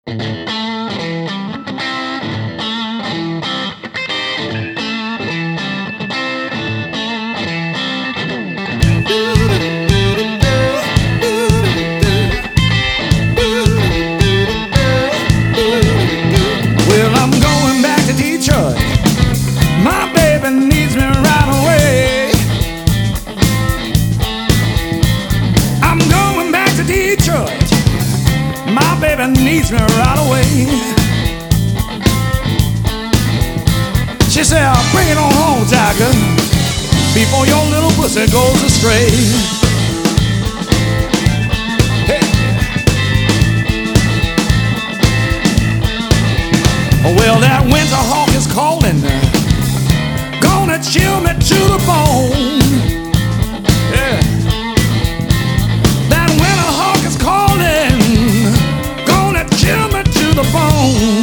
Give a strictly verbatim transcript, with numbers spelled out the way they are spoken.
Well, I'm going back to Detroit. My baby needs me right away. I'm going back to Detroit. My baby needs me right away. She said, bring it on home, Tiger, before your little pussy goes astray. Hey. Well, that winter hawk is calling, gonna chill me to the bone. Yeah. That winter hawk is calling, gonna chill me to the bone.